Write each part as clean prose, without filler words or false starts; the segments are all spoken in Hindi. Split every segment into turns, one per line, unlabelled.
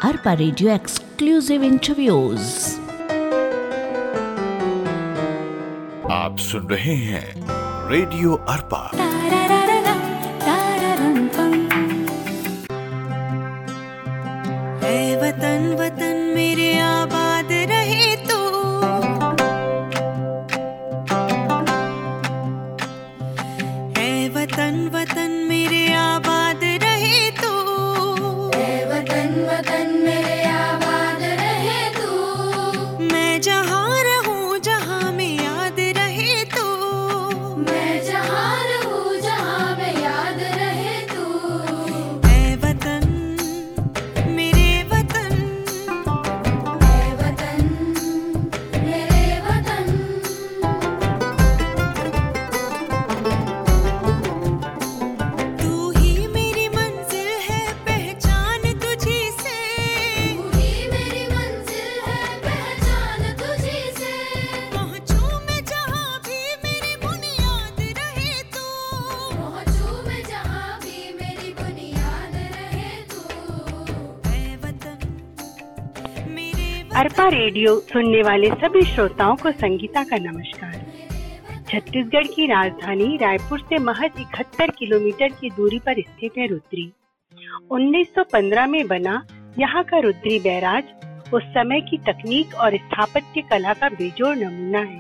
Arpa radio exclusive interviews.
आप सुन रहे हैं रेडियो अरपा।
ऐ वतन वतन मेरे आबाद रहे तू, ऐ वतन वतन मेरे आबाद रहे तू,
ऐ वतन वतन मेरे आबाद रहे तू।
मैं जहाँ रहूँ जहाँ में याद रहे तू,
मैं जहाँ रहूँ जहाँ में याद रहे तू।
ऐ वतन मेरे वतन,
ऐ वतन मेरे वतन।
तू ही मेरी मंजिल है पहचान तुझी से,
तू ही मेरी मंजिल है पहचान तुझी से।
पहुँचूं मैं जहाँ भी मेरी बुनियाद रहे तू,
पहुँचूं मैं जहाँ भी मेरी बुनियाद रहे तू।
ऐ वतन मेरे
अरपा रेडियो सुनने वाले सभी श्रोताओं को संगीता का नमस्कार। छत्तीसगढ़ की राजधानी रायपुर से महज 71 किलोमीटर की दूरी पर स्थित है रुद्री। 1915 में बना यहाँ का रुद्री बैराज उस समय की तकनीक और स्थापत्य कला का बेजोड़ नमूना है।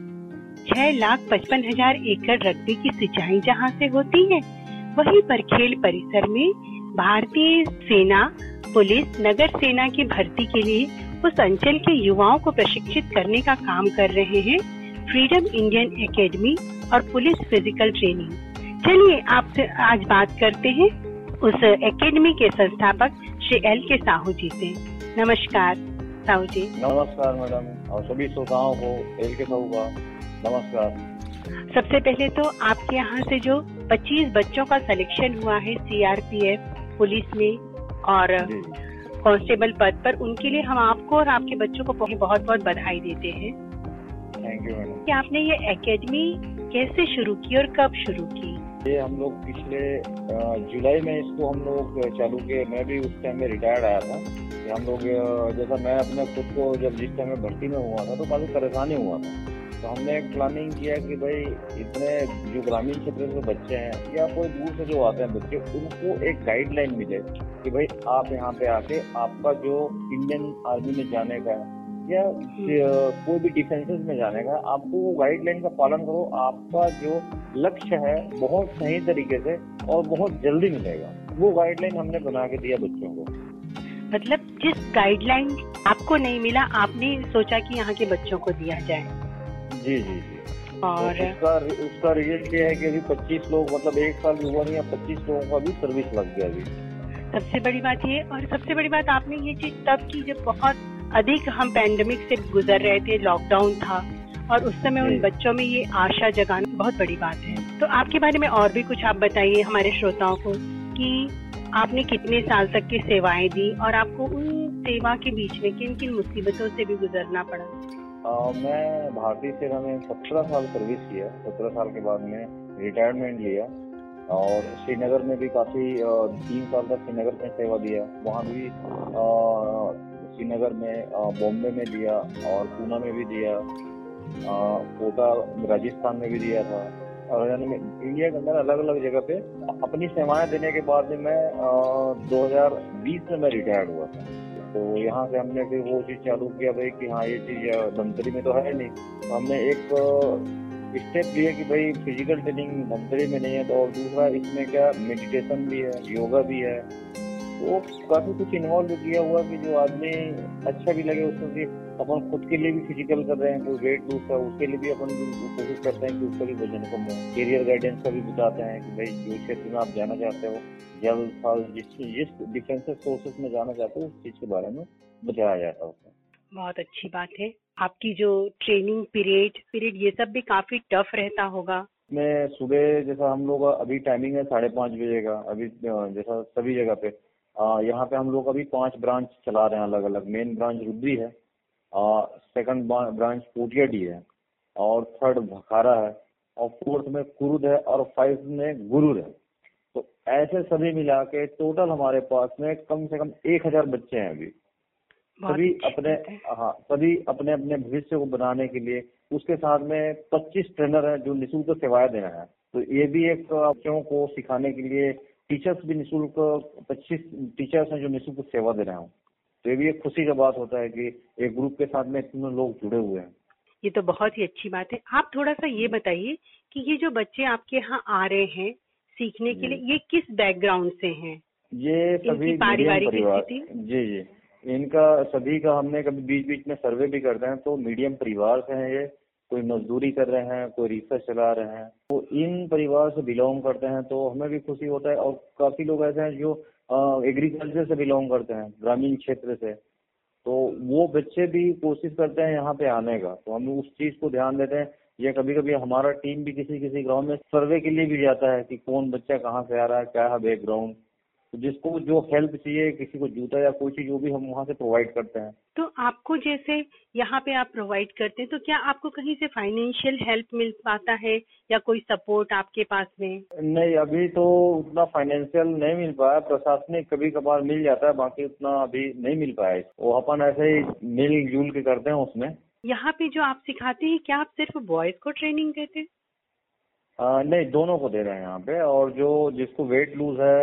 6,55,000 एकड़ रकबे की सिंचाई जहाँ से होती है, वहीं पर खेल परिसर में भारतीय सेना, पुलिस, नगर सेना की भर्ती के लिए उस अंचल के युवाओं को प्रशिक्षित करने का काम कर रहे हैं फ्रीडम इंडियन एकेडमी और पुलिस फिजिकल ट्रेनिंग। चलिए आपसे आज बात करते हैं उस एकेडमी के संस्थापक श्री एल के साहू जी से। नमस्कार साहू जी।
नमस्कार मैडम, और सभी श्रोताओं को एल के साहू का नमस्कार।
सबसे पहले तो आपके यहाँ से जो 25 बच्चों का सिलेक्शन हुआ है सीआरपीएफ पुलिस में और
जी,
कांस्टेबल पद पर, उनके लिए हम आपको और आपके बच्चों को बहुत बहुत बधाई देते हैं।
Thank you madam.
कि आपने ये एकेडमी कैसे शुरू की और कब शुरू की?
ये हम लोग पिछले जुलाई में इसको हम लोग चालू किए। मैं भी उस टाइम में रिटायर्ड आया था। कि हम लोग जैसा मैं अपने खुद को जब जिस टाइम में भर्ती में हुआ था तो काफी परेशानी हुआ था, तो हमने एक प्लानिंग किया कि भाई इतने जो ग्रामीण क्षेत्र से बच्चे हैं या कोई दूर से जो आते हैं बच्चे, उनको एक गाइडलाइन मिले कि भाई आप यहाँ पे आके आपका जो इंडियन आर्मी में जाने का है या कोई भी डिफेंसेस में जाने का, आपको वो गाइडलाइन का पालन करो। आपका जो लक्ष्य है बहुत सही तरीके से और बहुत जल्दी मिलेगा। वो गाइडलाइन हमने बना के दिया बच्चों को।
मतलब जिस गाइडलाइन आपको नहीं मिला, आपने सोचा कि यहाँ के बच्चों को दिया जाए।
जी जी जी।
और
तो उसका रिजल्ट ये है कि अभी 25 लोग, मतलब एक साल भी हुआ नहीं है, 25 लोगों का भी सर्विस लग गया अभी।
सबसे बड़ी बात ये, और सबसे बड़ी बात आपने ये चीज तब की जब बहुत अधिक हम पैंडेमिक से गुजर रहे थे, लॉकडाउन था, और उस समय उन
जी।
बच्चों में ये आशा जगाना बहुत बड़ी बात है। तो आपके बारे में और भी कुछ आप बताइए हमारे श्रोताओं को कि आपने कितने साल तक की सेवाएं दी और आपको उन सेवा के बीच में किन किन मुसीबतों से भी गुजरना पड़ा?
मैं भारतीय सेना में 17 साल सर्विस किया। 17 साल के बाद में रिटायरमेंट लिया और श्रीनगर में भी काफी 3 साल तक श्रीनगर में सेवा दिया। वहाँ भी श्रीनगर में, बॉम्बे में दिया और पूना में भी दिया, कोटा राजस्थान में भी दिया था। और यानी इंडिया के अंदर अलग अलग जगह पे अपनी सेवाएं देने के बाद में मैं 2020 में मैं रिटायर्ड हुआ था। तो यहाँ से हमने फिर वो चीज चालू किया भाई कि हाँ ये चीज धमतरी में तो है नहीं, तो हमने एक स्टेप लिया कि भाई फिजिकल ट्रेनिंग धमतरी में नहीं है, तो और दूसरा इसमें क्या मेडिटेशन भी है, योगा भी है। तो काफी कुछ इन्वॉल्व किया हुआ कि जो आदमी अच्छा भी लगे उसको, कि अपन खुद के लिए भी फिजिकल कर रहे हैं, कोई वेट लूज है उसके लिए भी अपन कोशिश करते हैं कि उसका भी वजन कम हो। कैरियर गाइडेंस का भी बताते हैं कि भाई जो क्षेत्र में आप जाना चाहते हो, जल थल, जिस डिफेंसिव फोर्सेस में जाना चाहते हो उस चीज के बारे में बताया जाता है उसमें।
बहुत अच्छी बात है। आपकी जो ट्रेनिंग पीरियड ये सब भी काफी टफ रहता होगा।
मैं सुबह जैसा हम लोग अभी टाइमिंग है 5:30 बजे का, अभी जैसा सभी जगह पे यहाँ पे हम लोग अभी 5 ब्रांच चला रहे हैं अलग अलग। मेन ब्रांच रुद्री है, सेकंड ब्रांच पोटियाडी है, और थर्ड भखारा है, और फोर्थ में कुरुद है, और 5 में गुरुर है। तो ऐसे सभी मिला के टोटल हमारे पास में कम से कम 1000 बच्चे हैं अभी।
बहुत
सभी
अच्छी
अपने
बात है।
हाँ सभी अपने अपने भविष्य को बनाने के लिए, उसके साथ में 25 ट्रेनर हैं जो निःशुल्क सेवाएं दे रहे हैं। तो ये भी एक बच्चों को सिखाने के लिए टीचर्स भी निःशुल्क 25 टीचर्स हैं जो निःशुल्क सेवा दे रहे हैं। तो ये भी एक खुशी का बात होता है कि एक ग्रुप के साथ में इतने लोग जुड़े हुए हैं।
ये तो बहुत ही अच्छी बात है। आप थोड़ा सा ये बताइए कि ये जो बच्चे आपके यहाँ आ रहे हैं सीखने के लिए, ये किस बैकग्राउंड से हैं?
ये सभी
इनकी
मीडियम
पारिवारिक
परिवार,
स्थिति?
जी, इनका सभी का हमने कभी बीच बीच में सर्वे भी करते हैं। तो मीडियम परिवार से हैं ये, कोई मजदूरी कर रहे हैं, कोई रिसर्च चला रहे हैं, तो इन परिवार से बिलोंग करते हैं। तो हमें भी खुशी होता है। और काफी लोग ऐसे हैं जो एग्रीकल्चर से बिलोंग करते हैं, ग्रामीण क्षेत्र से, तो वो बच्चे भी कोशिश करते हैं यहाँ पे आने का। तो हम उस चीज को ध्यान देते हैं। ये कभी कभी हमारा टीम भी किसी किसी गांव में सर्वे के लिए भी जाता है कि कौन बच्चा कहाँ से आ रहा है, क्या है बैकग्राउंड। तो जिसको जो हेल्प चाहिए, किसी को जूता या कोई चीज, वो भी हम वहाँ से प्रोवाइड करते हैं।
तो आपको जैसे यहाँ पे आप प्रोवाइड करते हैं, तो क्या आपको कहीं से फाइनेंशियल हेल्प मिल पाता है या कोई सपोर्ट आपके पास में?
नहीं, अभी तो उतना फाइनेंशियल नहीं मिल पाया। प्रशासनिक कभी कभार मिल जाता है, बाकी उतना अभी नहीं मिल पाया। वो अपन ऐसे ही मिलजुल के करते हैं उसमें।
यहाँ पे जो आप सिखाते हैं, क्या आप सिर्फ बॉयज को ट्रेनिंग देते हैं?
नहीं, दोनों को दे रहे हैं यहाँ पे। और जो जिसको वेट लूज है,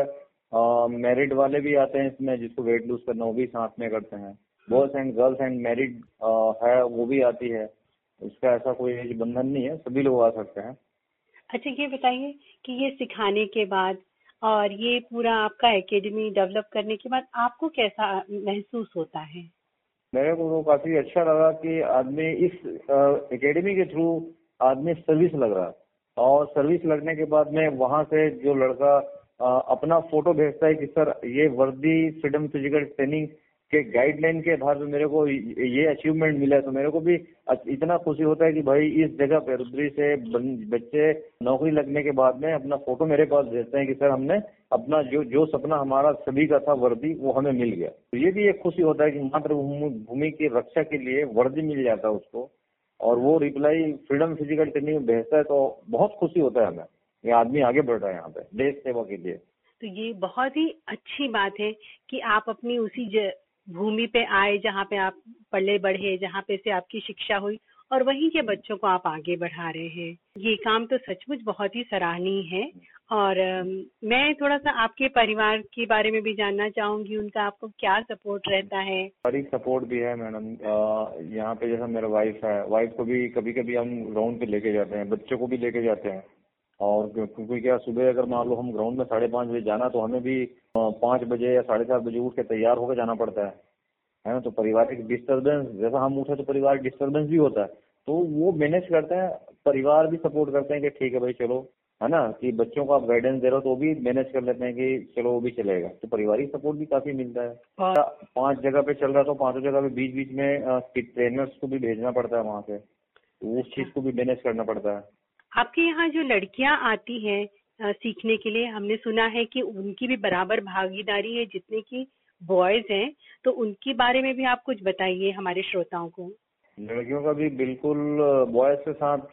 मैरिड वाले भी आते हैं इसमें, जिसको वेट लूज करना वो भी साथ में करते हैं। Boys and girls and married है वो भी आती है। इसका ऐसा कोई एज बंधन नहीं है, सभी लोग आ सकते हैं।
अच्छा, ये बताइए कि ये सिखाने के बाद और ये पूरा आपका एकेडमी डेवलप करने के बाद आपको कैसा महसूस होता है?
मेरे को तो काफी अच्छा लगा कि आदमी इस एकेडमी के थ्रू आदमी सर्विस लग रहा है। और सर्विस लगने के बाद में वहां से जो लड़का अपना फोटो भेजता है कि सर ये वर्दी फ्रीडम फिजिकल ट्रेनिंग के गाइडलाइन के आधार पर मेरे को ये अचीवमेंट मिला है, तो मेरे को भी इतना खुशी होता है कि भाई इस जगह पे रुद्री से बच्चे नौकरी लगने के बाद में अपना फोटो मेरे पास भेजते हैं कि सर हमने अपना जो सपना हमारा सभी का था वर्दी, वो हमें मिल गया। तो ये भी एक खुशी होता है कि मातृभूमि की रक्षा के लिए वर्दी मिल जाता है उसको, और वो रिप्लाई फ्रीडम फिजिकल ट्रेनिंग भेजता है। तो बहुत खुशी होता है हमें, ये आदमी आगे बढ़ रहा है यहाँ पे देश सेवा के लिए।
तो ये बहुत ही अच्छी बात है कि आप अपनी उसी भूमि पे आए जहाँ पे आप पले बढ़े, जहाँ पे से आपकी शिक्षा हुई, और वहीं के बच्चों को आप आगे बढ़ा रहे हैं। ये काम तो सचमुच बहुत ही सराहनीय है। और मैं थोड़ा सा आपके परिवार के बारे में भी जानना चाहूंगी, उनका आपको क्या सपोर्ट रहता है?
सारी सपोर्ट भी है मैडम। यहाँ पे जैसा मेरा वाइफ है, वाइफ को भी कभी कभी हम ग्राउंड पे लेके जाते हैं, बच्चों को भी लेके जाते हैं। और क्योंकि क्या सुबह अगर मान लो हम ग्राउंड में 5:30 बजे जाना, तो हमें भी 5 बजे या 7:30 बजे उठ के तैयार होकर जाना पड़ता है ना। तो पारिवारिक डिस्टर्बेंस, जैसा हम उठे तो परिवार डिस्टर्बेंस भी होता है, तो वो मैनेज करते हैं। परिवार भी सपोर्ट करते हैं कि ठीक है भाई चलो, है ना, कि बच्चों को आप गाइडेंस दे रहे हो तो वो भी मैनेज कर लेते हैं कि चलो वो भी चलेगा। तो पारिवारिक सपोर्ट भी काफी मिलता है। 5 जगह पे चल रहा है तो 5 जगह पे बीच बीच में ट्रेनर्स को भी भेजना पड़ता है वहाँ से, तो उस चीज को भी मैनेज करना पड़ता है।
आपके यहाँ जो लड़कियां आती हैं सीखने के लिए, हमने सुना है कि उनकी भी बराबर भागीदारी है जितने की बॉयज हैं, तो उनके बारे में भी आप कुछ बताइए हमारे श्रोताओं को।
लड़कियों का भी बिल्कुल बॉयज के साथ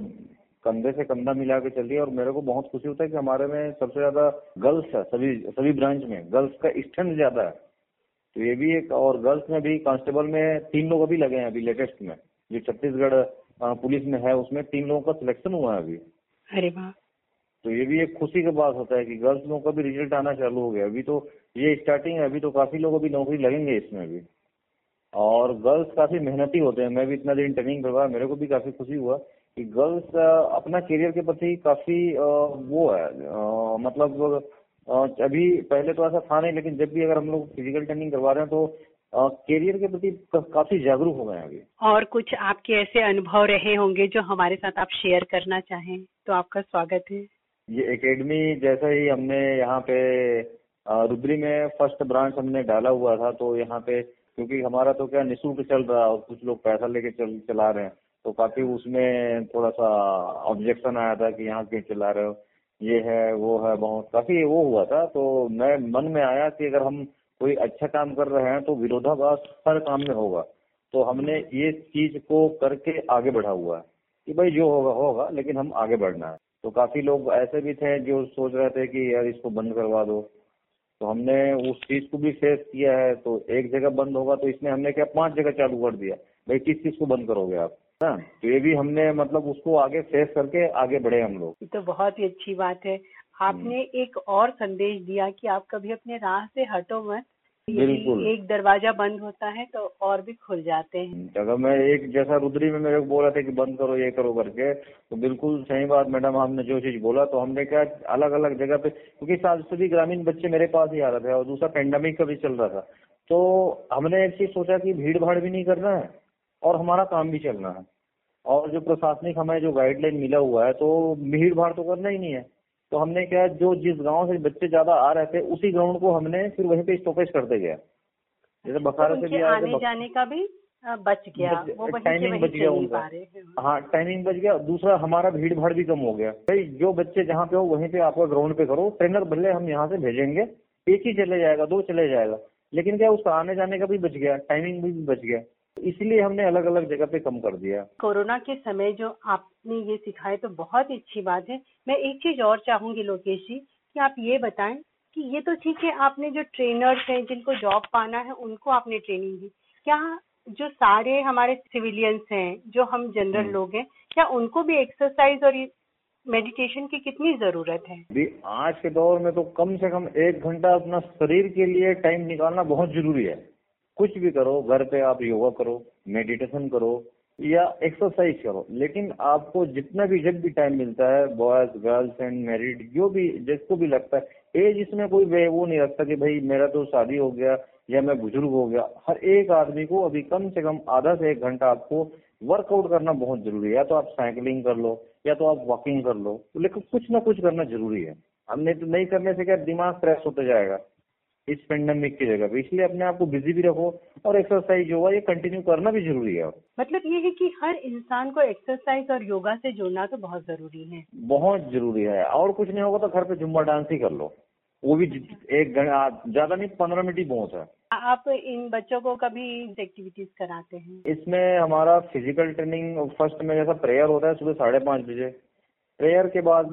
कंधे से कंधा मिला के चल रही है। और मेरे को बहुत खुशी होता है कि हमारे में सबसे ज्यादा गर्ल्स है, सभी ब्रांच में गर्ल्स का स्ट्रेंथ ज्यादा है। तो ये भी एक, और गर्ल्स में भी कांस्टेबल में 3 लोग अभी लगे हैं अभी लेटेस्ट में, जो छत्तीसगढ़ पुलिस में है उसमें 3 लोगों का सिलेक्शन हुआ है अभी।
अरे वाह!
तो ये भी एक खुशी की बात होता है कि गर्ल्स लोगों का भी रिजल्ट आना चालू हो गया। अभी तो ये स्टार्टिंग है, अभी तो काफी लोग अभी नौकरी लगेंगे इसमें भी। और गर्ल्स काफी मेहनती होते हैं। मैं भी इतना दिन ट्रेनिंग करवाया, मेरे को भी काफी खुशी हुआ कि गर्ल्स अपना करियर के प्रति काफी वो है, मतलब अभी पहले तो ऐसा था नहीं, लेकिन जब भी अगर हम लोग फिजिकल ट्रेनिंग करवा रहे हैं तो करियर के प्रति काफी जागरूक हो गए हैं अभी। और
कुछ आपके ऐसे अनुभव रहे होंगे जो हमारे साथ आप शेयर करना चाहें, तो आपका स्वागत है।
ये एकेडमी जैसा ही हमने यहाँ पे रुद्री में फर्स्ट ब्रांच हमने डाला हुआ था, तो यहाँ पे क्योंकि हमारा तो क्या निःशुल्क चल रहा है और कुछ लोग पैसा लेके चला रहे हैं, तो काफी उसमें थोड़ा सा ऑब्जेक्शन आया था कि यहाँ क्यों चला रहे हो, ये है वो है, बहुत काफी वो हुआ था। तो मैं मन में आया कि अगर हम कोई अच्छा काम कर रहे हैं तो विरोधाभास हर काम में होगा। तो हमने ये चीज को करके आगे बढ़ा हुआ है कि भाई जो होगा होगा, लेकिन हम आगे बढ़ना है। तो काफी लोग ऐसे भी थे जो सोच रहे थे कि यार इसको बंद करवा दो, तो हमने उस चीज को भी फेस किया है। तो एक जगह बंद होगा तो इसमें हमने क्या 5 जगह चालू कर दिया, भाई किस चीज को बंद करोगे आप, ना। तो ये भी हमने मतलब उसको आगे फेस करके आगे बढ़े हम लोग।
ये तो बहुत ही अच्छी बात है। आपने एक और संदेश दिया कि आप कभी अपने राह से हटो मत।
बिल्कुल।
यदि एक दरवाजा बंद होता है तो और भी खुल जाते हैं।
अगर मैं एक जैसा रुद्री में मेरे को बोला था कि बंद करो ये करो करके, तो बिल्कुल सही बात मैडम, हमने जो चीज बोला तो हमने क्या अलग अलग जगह पे, क्योंकि सभी ग्रामीण बच्चे मेरे पास ही आ रहे थे और दूसरा पेंडेमिक का भी चल रहा था, तो हमने एक चीज सोचा कि भीड़ भाड़ भी नहीं करना है और हमारा काम भी चलना है, और जो प्रशासनिक हमें जो गाइडलाइन मिला हुआ है तो भीड़ भाड़ तो करना ही नहीं है। तो हमने क्या, जो जिस गांव से बच्चे ज्यादा आ रहे थे उसी ग्राउंड को हमने फिर वहीं पे स्टॉपेज करते गया। जैसे बखारा से भी
आने जाने का भी बच गया, वो वहीं
टाइमिंग बच गया उनका। हाँ, टाइमिंग बच गया। दूसरा हमारा भीड़ भाड़ भी कम हो गया। भाई जो बच्चे जहाँ पे हो वहीं पे आपका ग्राउंड पे करो, ट्रेनर भले हम यहाँ से भेजेंगे, एक ही चले जाएगा 2 चले जाएगा, लेकिन क्या उसका आने जाने का भी बच गया, टाइमिंग भी बच गया। इसलिए हमने अलग अलग जगह पे कम कर दिया।
कोरोना के समय जो आपने ये सिखाया तो बहुत ही अच्छी बात है। मैं एक चीज और चाहूंगी लोकेश जी कि आप ये बताएं कि ये तो ठीक है, आपने जो ट्रेनर्स हैं जिनको जॉब पाना है उनको आपने ट्रेनिंग दी, क्या जो सारे हमारे सिविलियंस हैं, जो हम जनरल लोग हैं, क्या उनको भी एक्सरसाइज और मेडिटेशन की कितनी जरूरत है?
अभी आज के दौर में तो कम से कम 1 घंटा अपना शरीर के लिए टाइम निकालना बहुत जरूरी है। कुछ भी करो, घर पे आप योगा करो, मेडिटेशन करो या एक्सरसाइज करो, लेकिन आपको जितना भी जब भी टाइम मिलता है, बॉयज गर्ल्स एंड मैरिड जो भी जिसको भी लगता है, एज इसमें कोई वो नहीं रखता कि भाई मेरा तो शादी हो गया या मैं बुजुर्ग हो गया। हर एक आदमी को अभी कम से कम आधा से 1 घंटा आपको वर्कआउट करना बहुत जरूरी है। या तो आप साइकिलिंग कर लो या तो आप वॉकिंग कर लो, लेकिन कुछ ना कुछ करना जरूरी है। हमने तो नहीं करने से क्या दिमाग फ्रेश होता जाएगा इस पेंडेमिक की जगह पे, इसलिए अपने आप को बिजी भी रखो और एक्सरसाइज जो है ये कंटिन्यू करना भी जरूरी है।
मतलब ये है कि हर इंसान को एक्सरसाइज और योगा से जुड़ना तो बहुत जरूरी है,
बहुत जरूरी है। और कुछ नहीं होगा तो घर पे जुम्बा डांस ही कर लो, वो भी 1 घंटा, ज्यादा नहीं 15 मिनट ही बहुत है।
आप इन बच्चों को कभी एक्टिविटीज कराते हैं?
इसमें हमारा फिजिकल ट्रेनिंग फर्स्ट में जैसा प्रेयर होता है सुबह 5:30 बजे, प्रेयर के बाद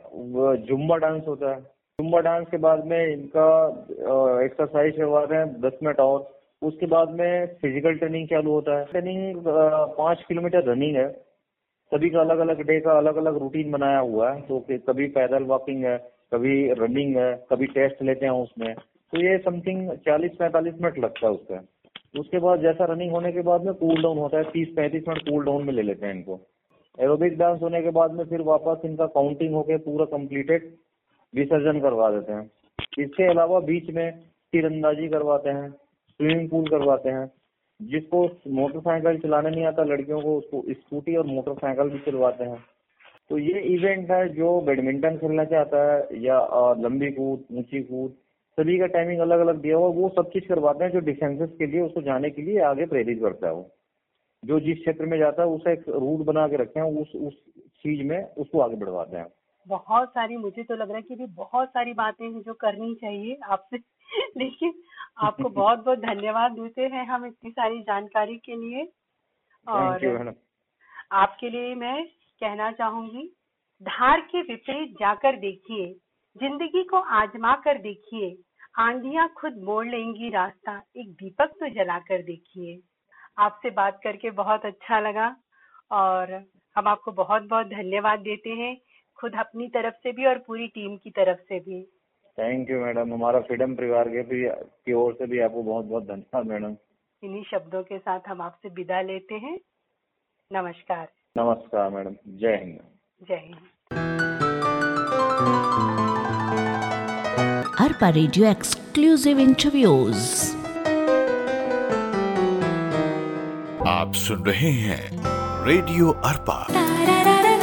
में जुम्बा डांस होता है, जुम्बा डांस के बाद में इनका एक्सरसाइज करवाते हैं 10 मिनट और, उसके बाद में फिजिकल ट्रेनिंग चालू होता है। ट्रेनिंग 5 किलोमीटर रनिंग है, सभी का अलग अलग डे का अलग अलग रूटीन बनाया हुआ है। तो कभी पैदल वॉकिंग है, कभी रनिंग है, कभी टेस्ट लेते हैं उसमें, तो ये समथिंग 40-45 मिनट लगता है उसका। उसके बाद जैसा रनिंग होने के बाद में कूल डाउन होता है, 30-35 मिनट कूल डाउन में ले लेते हैं इनको। एरोबिक डांस होने के बाद में फिर वापस इनका काउंटिंग होके पूरा कंप्लीटेड विसर्जन करवा देते हैं। इसके अलावा बीच में तीरंदाजी करवाते हैं, स्विमिंग पूल करवाते हैं। जिसको मोटरसाइकिल चलाने नहीं आता लड़कियों को, उसको स्कूटी और मोटरसाइकिल भी चलवाते हैं। तो ये इवेंट है, जो बैडमिंटन खेलना चाहता है या लंबी कूद, ऊंची कूद, सभी का टाइमिंग अलग अलग दिया हुआ, वो सब चीज करवाते हैं जो डिफेंसेस के लिए उसको जाने के लिए आगे प्रेरित करता है। वो जो जिस क्षेत्र में जाता है उसे एक रूट बना के रखते हैं, उस चीज में उसको आगे बढ़वाते हैं।
बहुत सारी, मुझे तो लग रहा है कि भी बहुत सारी बातें हैं जो करनी चाहिए आपसे लेकिन आपको बहुत बहुत धन्यवाद देते हैं हम इतनी सारी जानकारी के लिए। और आपके लिए मैं कहना चाहूंगी, धार के विपरीत जाकर देखिए, जिंदगी को आजमा कर देखिए, आंधियां खुद मोड़ लेंगी रास्ता, एक दीपक तो जला कर देखिए। आपसे बात करके बहुत अच्छा लगा और हम आपको बहुत बहुत धन्यवाद देते हैं, खुद अपनी तरफ से भी और पूरी टीम की तरफ से भी।
थैंक यू मैडम, हमारा फ्रीडम परिवार की ओर से भी आपको बहुत बहुत धन्यवाद मैडम।
इन्हीं शब्दों के साथ हम आपसे विदा लेते हैं। नमस्कार।
नमस्कार मैडम, जय हिंद।
जय Hind.
Arpa radio exclusive interviews.
आप सुन रहे हैं रेडियो अरपा।